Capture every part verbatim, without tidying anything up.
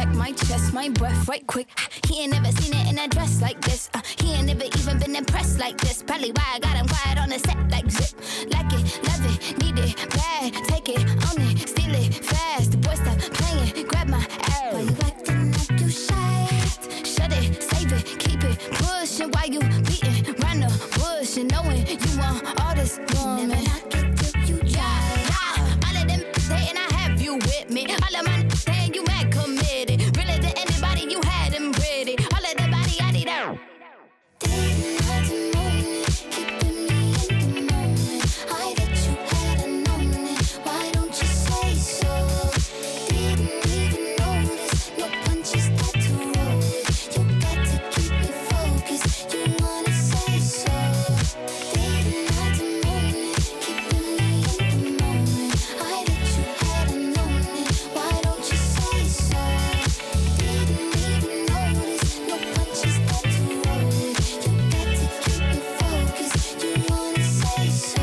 like my chest, my breath right quick. He ain't never seen it in a dress like this. Uh, he ain't never even been impressed like this. Probably why I got him quiet on the set like zip. Like it, love it, need it, bad. Take it, own it, steal it, fast. The boy stop playing, grab my ass. Why you acting like you shy? Shut it, save it, keep it pushing. While you beating round the bush and knowing you want all this woman. Never knock it till you try. Yeah, all of them saying I have you with me. All of my saying you mad committed. Really to anybody you had them ready. All of the body I need out. Didn't have to moment, keeping me in the moment. I that you hadn't known it. Why don't you say so? Didn't even notice. No punches that to roll with. You got to keep me focused. You wanna say so? Didn't have to moment, keeping me in the moment. I that you hadn't known it. Why don't you say so? Didn't even notice. No punches that to roll with. You got to keep me focused. You wanna say so?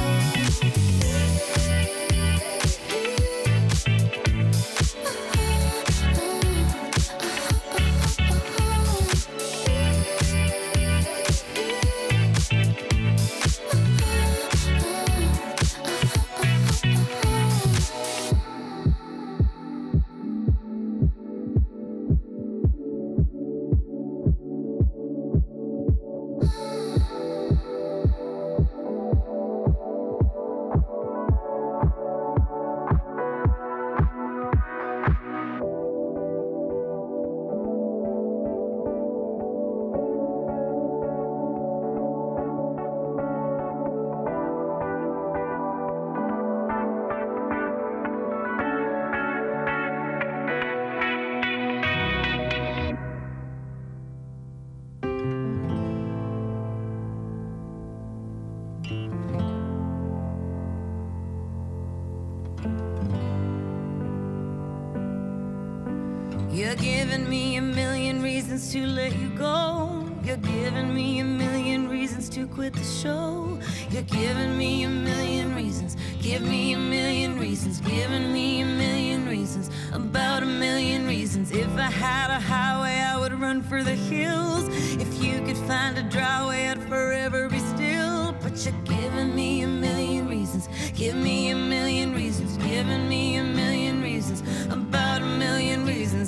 You're giving me a million reasons to let you go. You're giving me a million reasons to quit the show. You're giving me a million reasons. Give me a million reasons. Giving me a million reasons. About a million reasons. If I had a highway, I would run for the hills. If you could find a dry way, I'd forever be still. But you're giving me a million reasons. Give me a million reasons. Giving me a million reasons. About a million reasons.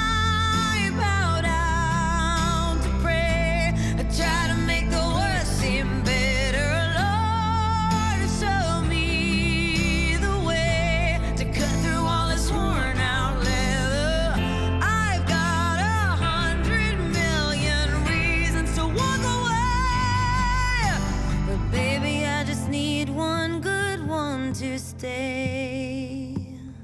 I bow down to pray. I try to make the worst seem better. Lord, show me the way to cut through all this worn out leather. I've got a hundred million reasons to walk away, but baby, I just need one good one to stay.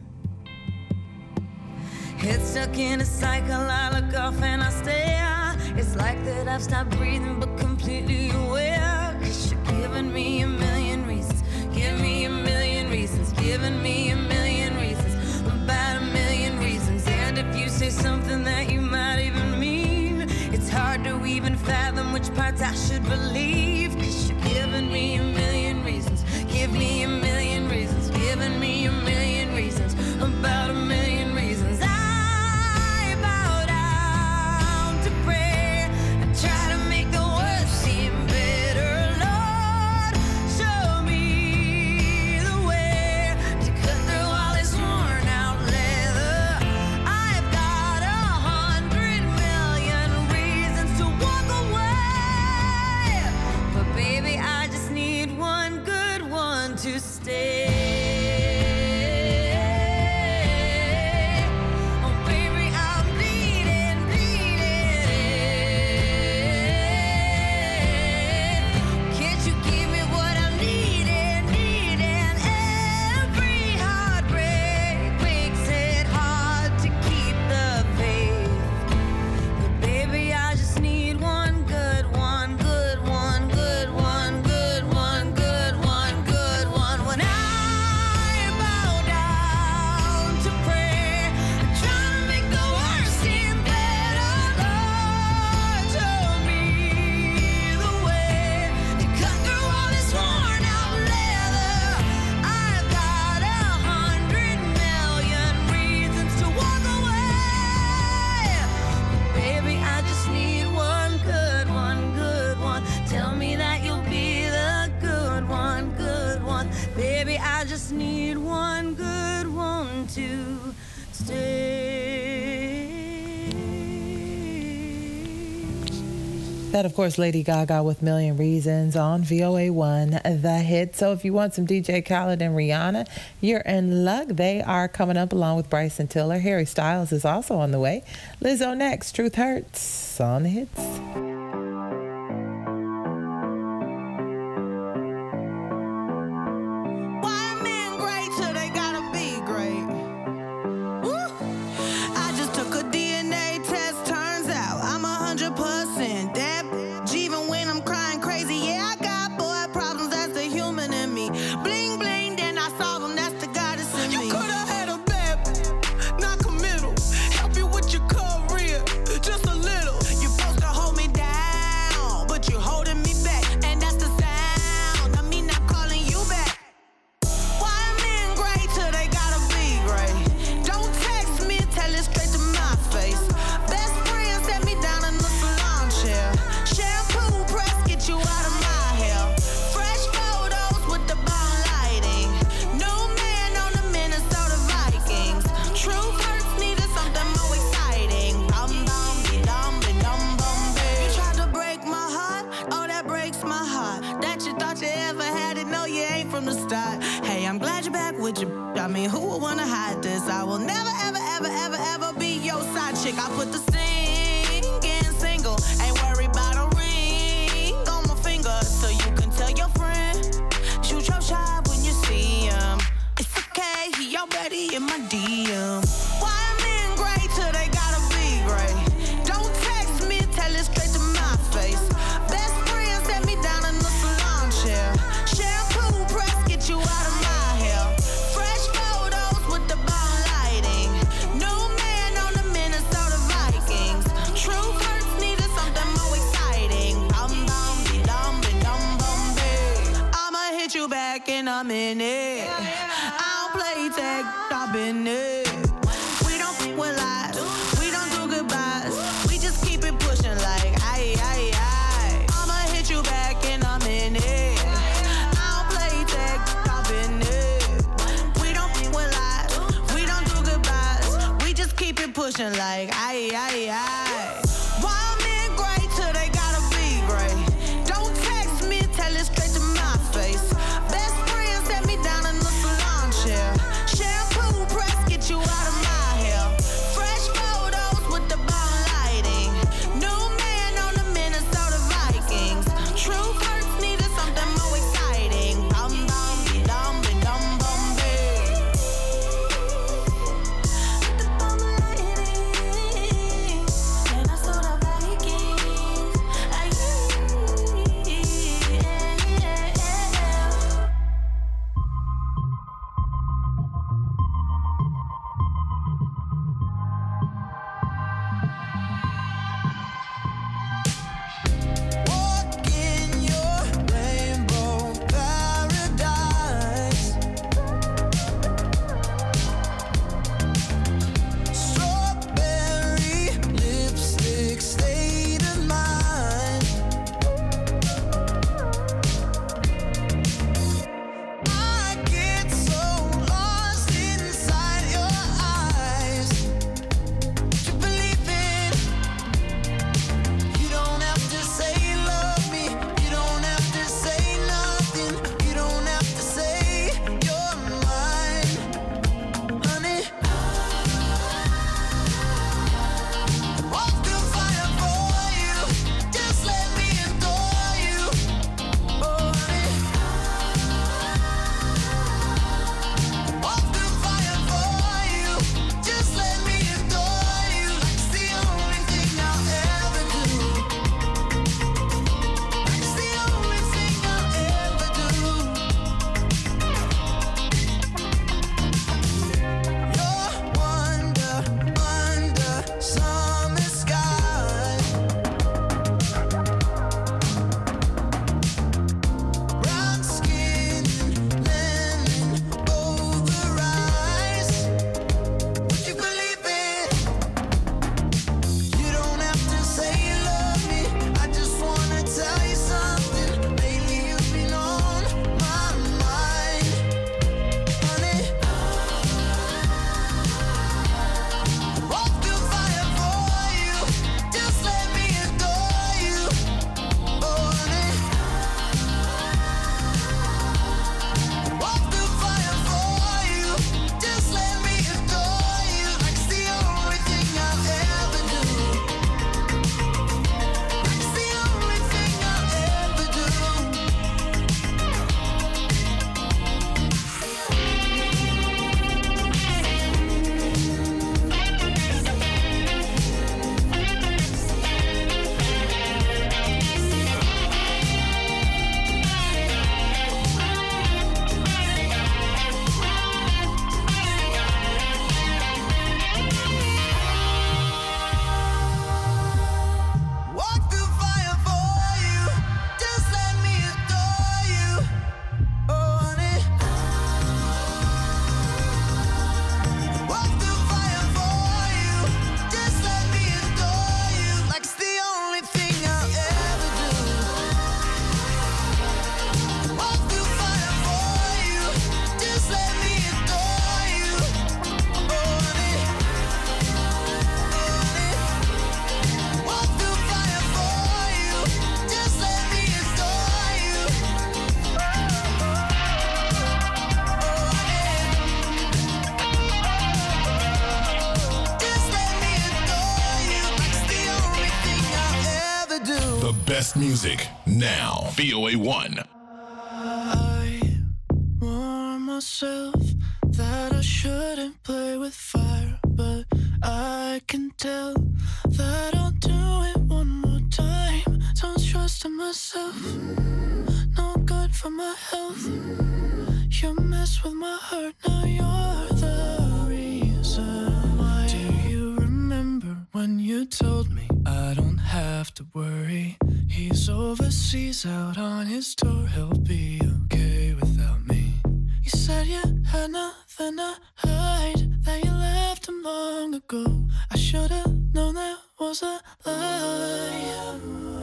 Head stuck in a cycle, I look off and I stare. It's like that I've stopped breathing but completely aware. Cause you're giving me a million reasons. Give me a million reasons. Giving me a million reasons. About a million reasons. And if you say something that you might even mean, it's hard to even fathom which parts I should believe. Cause you're giving me a million reasons. Give me a million reasons. Giving me a million reasons. About a million reasons. I bow down to pray. I try to make the worst seem better. Lord, show me the way to cut through all this worn out leather. I've got a hundred million reasons to walk away, That, of course, Lady Gaga with Million Reasons on V O A one, The Hit. So if you want some D J Khaled and Rihanna, you're in luck. They are coming up along with Bryson Tiller. Harry Styles is also on the way. Lizzo next. Truth Hurts on The Hits. Bye. best music now. V O A one. I warn myself that I shouldn't play with fire, but I can tell that I'll do it one more time. Don't trust in myself, no good for my health. You mess with my heart, now you're the reason why. Do you remember when you told me I don't have to worry? He's overseas out on his tour, he'll be okay without me. You said you had nothing to hide, that you left him long ago. I should've known that was a lie.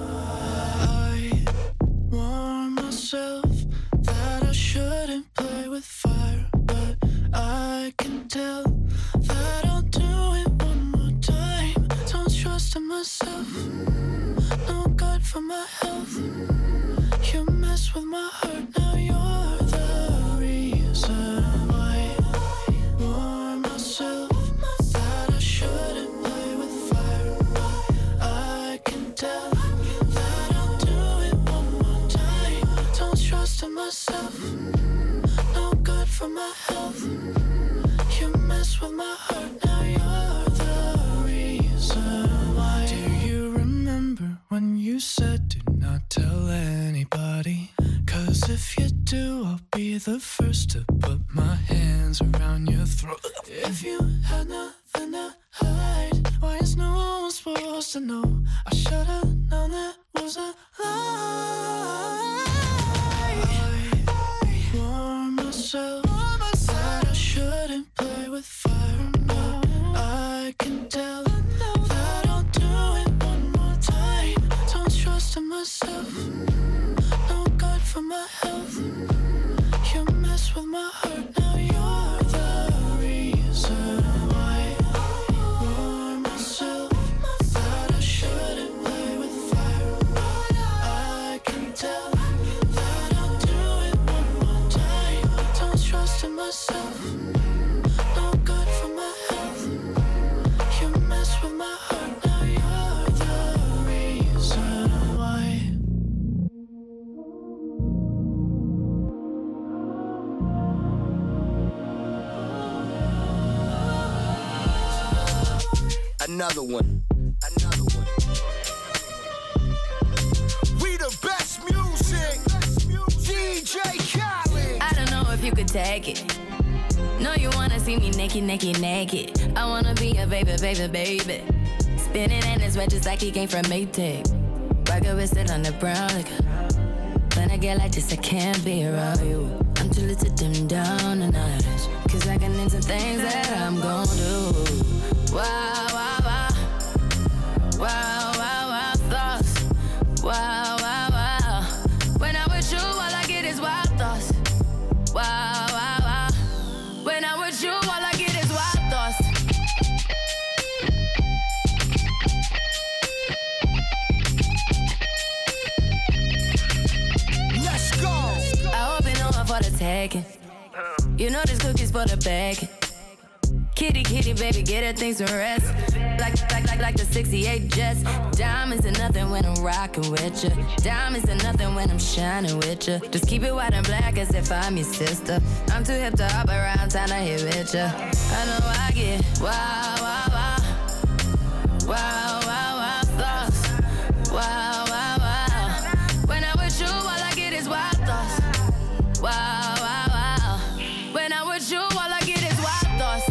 I warn myself that I shouldn't play with fire, but I can tell that I'll do it one more time. Don't trust in myself, no good for my health. You mess with my heart, now you're the reason why. I warn myself that I shouldn't play with fire, but I can tell that I'll do it one more time. Don't trust in myself, no good for my health. You mess with my heart, now you're the reason why. Do you remember when you said do not tell anybody? Cause if you do, I'll be the first to put my hands around your throat. If you had nothing to hide, why is no one supposed to know? I should've known that was a lie. I warn myself that I shouldn't play with fire, no. I can tell that I'll do it one more time. Don't trust in myself, no good for my health. You mess with my heart, now you're the reason why. I warn myself that I shouldn't play with fire, but I can tell that I'll do it one more time. Don't trust in myself, no good for my health. You mess with my heart, now you're the reason why. Another one, another one. We the best music, D J Khaled. I don't know if you could take it. No, you wanna see me naked, naked, naked. I wanna be a baby, baby, baby. Spinning in his red just like he came from Maytag. Rocket with it on the brown liquor. When I get like this, I can't be around you. I'm too little to dim down the night. Cause I can into things that I'm gon' do. Wow, wow, wow. Wow, wow, wow, thoughts. Wow, wow, wow. When I'm with you, all I get is wild thoughts. Wow, wow, wow. When I'm with you, all I get is wild thoughts. Let's go. I hope you know I'm for the taking. You know this cookie's for the bag. Kitty, kitty, baby, get her things to rest. Like, like, like, like the sixty-eight Jets. Diamonds are nothing when I'm rocking with you. Diamonds are nothing when I'm shining with you. Just keep it white and black as if I'm your sister. I'm too hip to hop around, time to hit with you. I know I get wow, wow, wow. Wow, wow, wow, thoughts. Wow, wow, wow. When I'm with you, all I get is wild thoughts. Wow, wow, wow. When I'm with you, all I get is wild thoughts.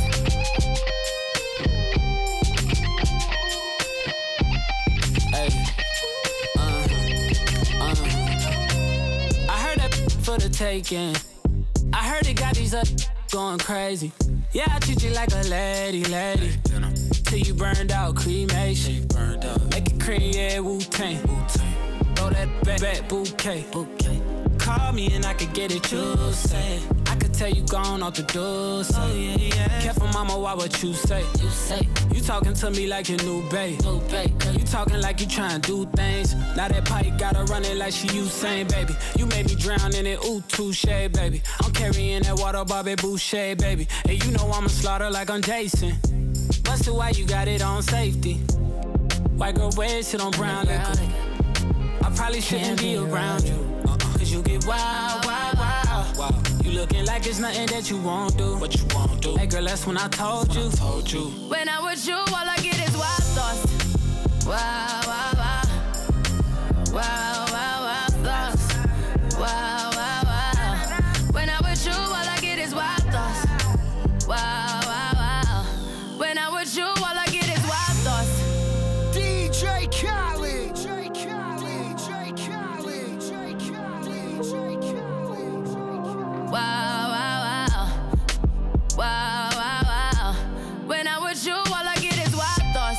For the taking, I heard it got these up going crazy. Yeah, I treat you like a lady, lady. Till you burned out, cremation. Make it cream, yeah, Wu-Tang. Throw that back, back bouquet. Call me and I could get it, you say. I could tell you gone off the door. Oh, yeah, yeah. Careful, mama, why what you say? You say you talking to me like your new babe. New babe. You talking like you trying to do things. Now that pipe got her running like she Usain, baby. You made me drown in it, ooh, touche, baby. I'm carrying that water, Bobby Boucher, baby. And you know I'ma slaughter like I'm Jason. Busted, why you got it on safety? White girl wear shit on brown liquor. I probably shouldn't be around you. Cause you get wild, wild, wild. You looking like it's nothing that you won't do. What you won't do. Hey girl, that's when I told you. told you. When I'm with you, all I get is wild thoughts. Wild, wild, wild. Wild, wild, wild thoughts. Wild, wild, wild. When I'm with you, all I get is wild thoughts. Wild, wild, wild. When I'm with you, all I get is wild thoughts. D J Khaled. D J Khaled. D J Khaled. D J Khaled. D J Khaled. Wow, wow, wow. Wow, wow, wow. When I'm with you, all I get is wild thoughts.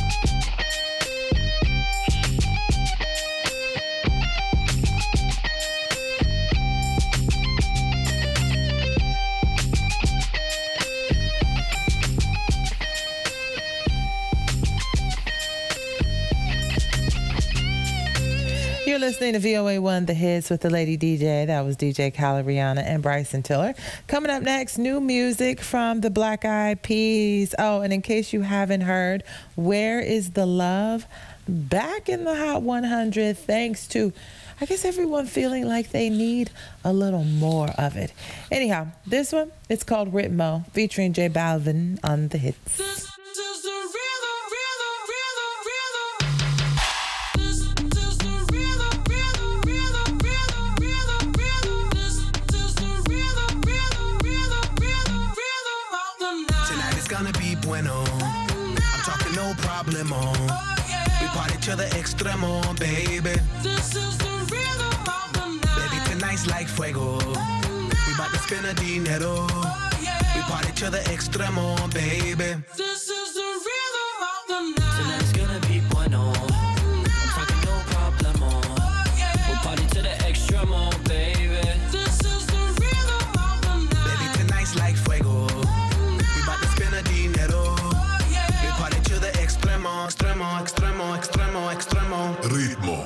You're listening to V O A one, The Hits with the Lady D J. That was D J Khaled, Rihanna, and Bryson Tiller. Coming up next, new music from the Black Eyed Peas. Oh, and in case you haven't heard, Where is the Love? Back in the Hot one hundred, thanks to, I guess, everyone feeling like they need a little more of it. Anyhow, this one, it's called Ritmo, featuring J Balvin on The Hits. Bueno. I'm talking no problemo. We party to the extremo, baby. This is the rhythm of the night. Baby, tonight's like fuego. We bout to spend a dinero. We party to the extremo, baby. This is the rhythm of the night. Tonight's gonna be bueno. I'm talking no problemo. We party to the extremo, baby. This is the rhythm of the night. Baby, tonight's like fuego. We bout to spend a dinero. We party to the extremo, extremo, extremo, extremo, extremo. Ritmo.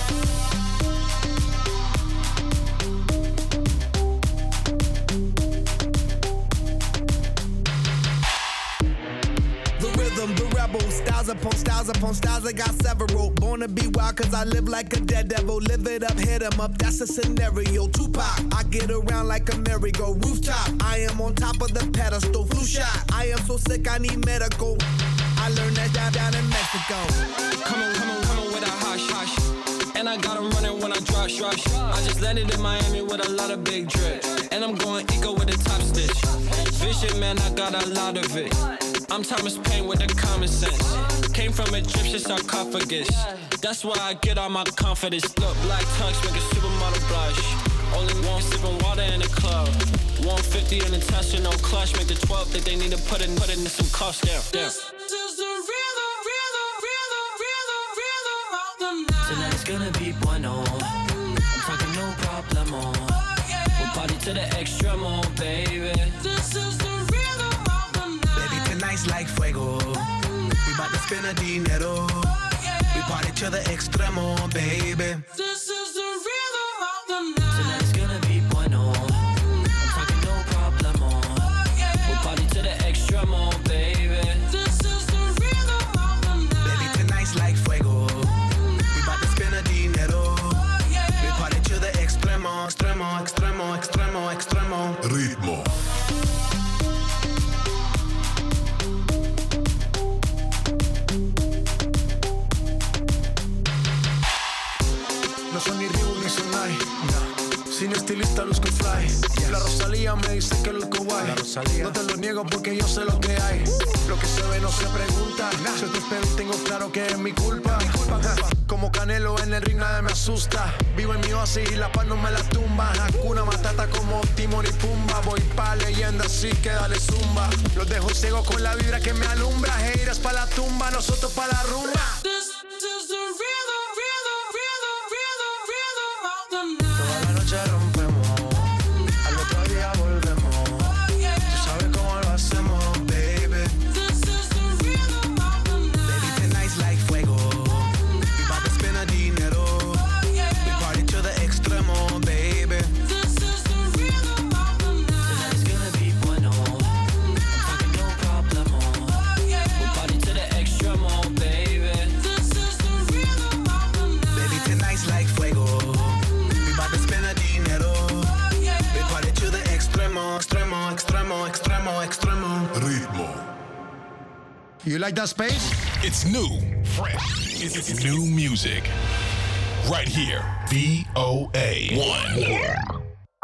The rebel, styles upon styles upon styles, I got several. Born to be wild cause I live like a dead devil. Live it up, hit 'em up, that's a scenario. Tupac, I get around like a merry-go. Rooftop, I am on top of the pedestal. Flu shot, I am so sick I need medical. I learned that down, down in Mexico. Come on, come on, come on with a hush, hush. And I got 'em running when I drop, rush. I just landed in Miami with a lot of big drip. And I'm going eco with a top stitch. Vision, man, I got a lot of it. I'm Thomas Paine with the common sense. Came from Egyptian sarcophagus. That's why I get all my confidence. Look, black tux make a supermodel blush. Only one sipping water in the club. one fifty in the Tesla, no clutch. Make the twelve think they need to put it, put it in some cost down. down. This is the rhythm, rhythm, rhythm, rhythm, rhythm of the night. Tonight's gonna be bueno. I'm talking no problemo. We'll party to the extremo, baby. This is the rhythm of the night. Baby, tonight's like fuego. We bout to spend a dinero. We party to the extremo, baby. This is the rhythm of the night. Tonight's gonna be bueno. I'm talking no problemo. We'll party to the extremo, baby. This is the rhythm of the night. Baby, tonight's like fuego. We bout to spend a dinero. We party to the extremo, extremo, extremo, extremo, extremo. Ritmo. No son ni Reebok ni Sonai, no. Sin estilista luzco fly. Yes. La Rosalía me dice que luzco guay. No te lo niego porque yo sé lo que hay. Lo que se ve no se pregunta. Nah. Yo te espero y tengo claro que es mi culpa. Mi culpa, culpa. Como Canelo en el ring nadie me asusta. Vivo en mi oasis y la paz no me la tumba. Hakuna Matata como Timon y Pumba. Voy pa' leyenda así que dale zumba. Los dejo ciego con la vibra que me alumbra. Heiras pa' la tumba, nosotros pa' la rumba. This is the rhythm, rhythm, rhythm, rhythm, rhythm of the night. Toda la noche rompemos, al otro día volvemos. Tú sabes cómo lo hacemos, baby. This is the rhythm of the night. Baby, tonight's like fuego. We bout to spend a dinero. We party to the extremo, baby. This is the rhythm of the night. Tonight's gonna be bueno. I'm talking no problemo. We'll party to the extremo, baby. like that space? It's new, fresh. It's new music. Right here, V O A one.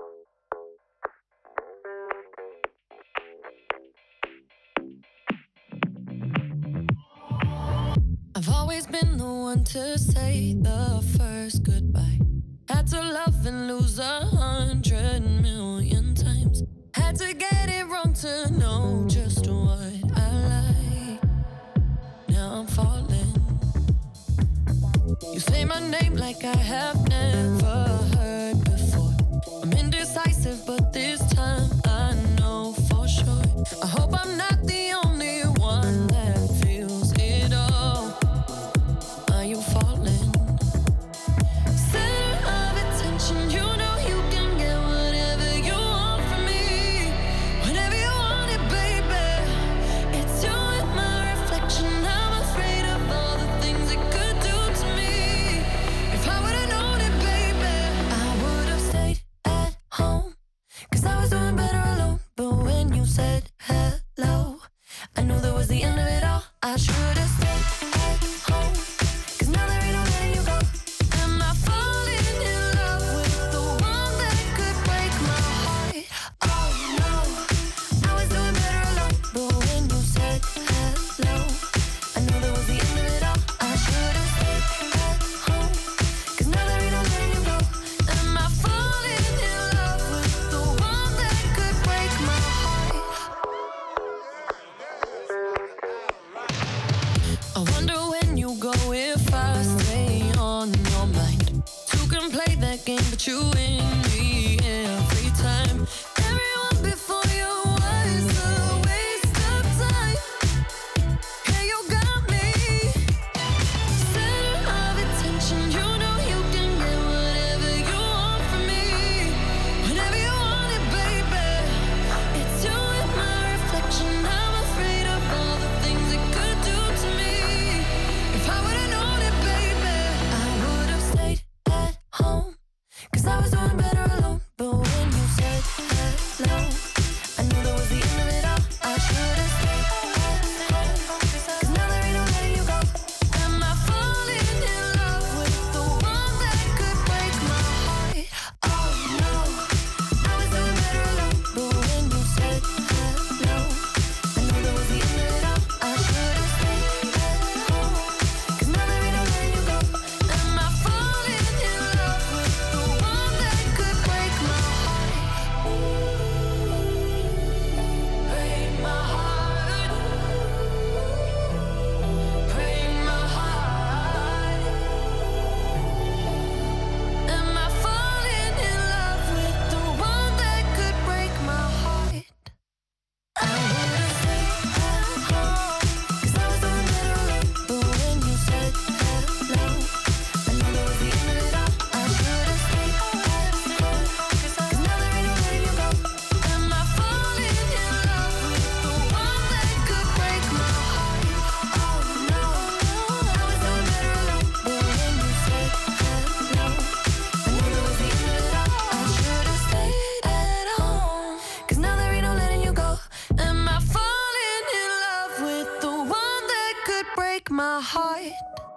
I've always been the one to say the first goodbye. Had to love and lose a hundred million times. Had to get it wrong to know just what I like. Now I'm falling. You say my name like I have never heard before. I'm indecisive, but this time I know for sure. I hope I'm not the only one that feels it all. Are you falling? Center of attention, you know you can get whatever you want from me. Whenever you want it, baby. It's you and my reflection. I'm afraid of all the things it could do to me. If I would've known it, baby, I would've stayed at home. Cause I was doing better alone. But when you said hello, I knew that was the end of it all. I should've stayed at home. Cause now there ain't no letting you go. Am I falling in love with the one that could break my heart? Oh no, I was doing better alone. But when you said hello, I knew that was the end of it all. I should've stayed at home. Cause now there ain't no letting you go. Am I falling in love with the one that could break my heart? I wonder when you go if I stay on your mind. Two can play that game, but you win me every time. Everyone before you was a waste of time. Yeah, you got me. Center of attention, you know you can get whatever you want from me. Whenever you want it, baby. It's you and my reflection. I'm afraid of all the things it could do to me. If I would've known it, baby, I would've stayed at home. Cause I was doing better alone. But when you said hello, I knew that was the end of it all. I should've stayed at home. Cause now there ain't no letting you go. Am I falling in love with the one that could break my heart? Oh no, I was doing better alone. But when you said hello, I knew that was the end of it all. I should've stayed at home. Cause now there ain't no letting you go. Am I falling in love with the one that could break my heart? Break my heart. Break my heart. Am I falling in love with the one that could break my heart? I would've stayed at home. Cause I was doing better alone. But when you said hello, I knew that was the end of it all. I should've stayed at home. Cause now there ain't no letting you go. Am I falling in love with the one that could break my heart? Oh no, I was doing better alone. But when you said hello, I knew that was the end of it all. I should've stayed at home. Cause now there ain't no letting you go. Am I falling in love with the one that could break my heart?